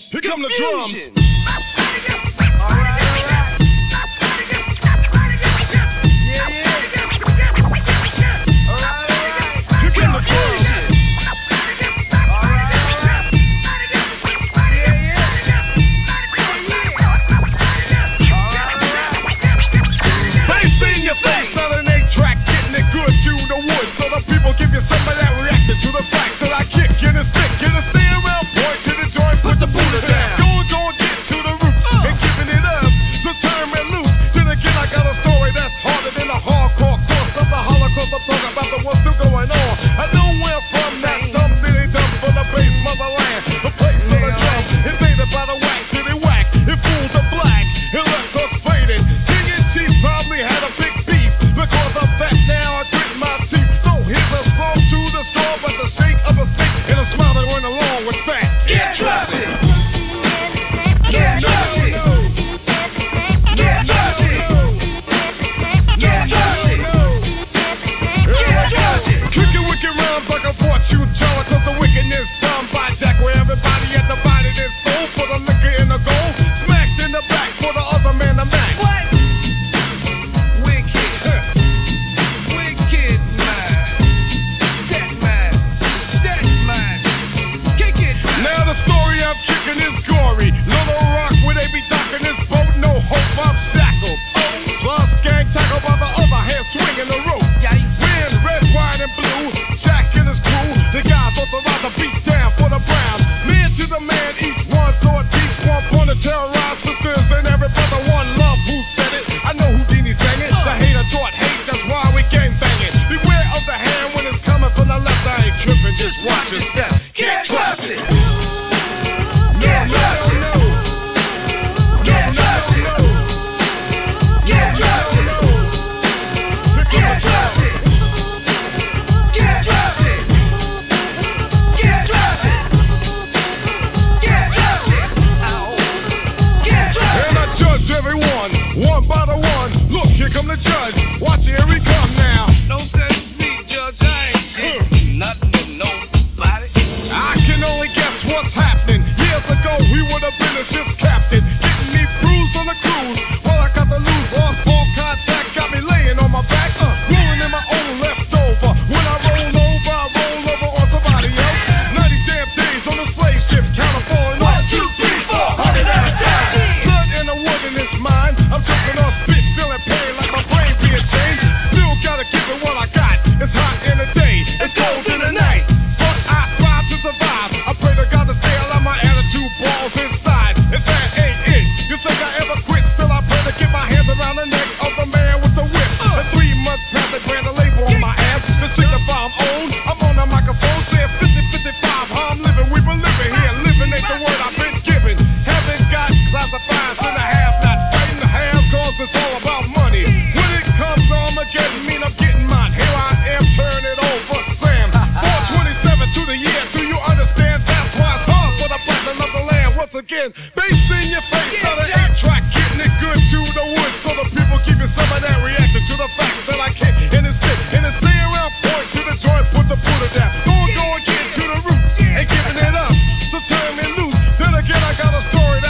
Here come the drums. Give you some of that reacting to the facts that I kick in a stick. Get a stay around, point to the joint, put the Buddha down. Go get to the roots and giving it up. So turn me loose. Then again, I got a story that's harder than a hardcore course of the Holocaust. I'm talking about the what's still going on. I know where I'm from, that dumb diddy dumb for the base motherland. The place of the drum, invaded by the whack, diddy whack. It fooled the black, it left us faded. King and Chief probably had a big beef. Because of that now I grit my teeth. Here's a song to the straw, but the shake of a snake and a smile that went along with that. Get trusted. Get trusted. Get trusted. Get trusted. Get trusted. Kicking wicked rhymes like a fortune teller, cause the wickedness done by Jack, where everybody had divided his soul for the liquor and the gold. Smacked in the back for the other man to mac. What? Wicked. Wicked man. Now the story I'm kicking is gory. Little Rock, where they be docking this boat, no hope, I'm shackled. Plus gang tackled by the other hand, swinging the rope. Wind, red, white, and blue. Jack and his crew, the guys authorized to beat down for the Browns. Man to the man, each one sword, teach one born to terrorize sisters and every brother. One love, who said it? I know Houdini sang it. The hater taught hate, that's why we gang banging. Beware of the hand when it's coming from the left. I ain't tripping, just watch your step. Can't trust it. Get trusted. Get trusted. Get trusted. Get trusted. Get trusted. Get trusted. Get trusted. Get trusted. And I judge everyone, one by the one. Look, here come the judge. Watch, here he come now. Don't say it's me, Judge. I ain't getting nothing with nobody. I can only guess what's happening. Years ago, we would have been the ship's captain. Getting me bruised on the cruise. Well, I got to lose, lost all contact. Got me laying on my back. Rolling in my own leftover. When I roll over on somebody else. 90 damn days on the slave ship. Counter falling off. 1, 2, 3, 4, 100 at a time. Blood in the wood in his mind. I'm choking on spit, feeling pain like my brain being chained. Still gotta give it what I got. It's hot in the day, it's cold in the night. But I thrive to survive. I pray to God to stay alive. My attitude balls inside. If that ain't it, you think I ever quit? Still I pray to get my hands around the neck of the man with the whip. And 3 months past, they brand a label on my ass to signify I'm own. I'm on the microphone saying 50-55. How I'm living, we've been living here. Living ain't the word I've been given. Haven't got classifieds in the have-nots. Fighting the haves cause it's all about money. When it comes Armageddon, mean I'm getting mine. Here I am, turn it over, Sam. 427 to the year, do you understand? That's why it's hard for the platinum of the land. Once again, bass in your face, not an 8-track, getting it good to the woods. So the people keep you some of that reacting to the facts that I kick in the stick. And it stay around, point to the joint, put the Buddha down. Go and get to the roots and giving it up. So turn me loose. Then again, I got a story that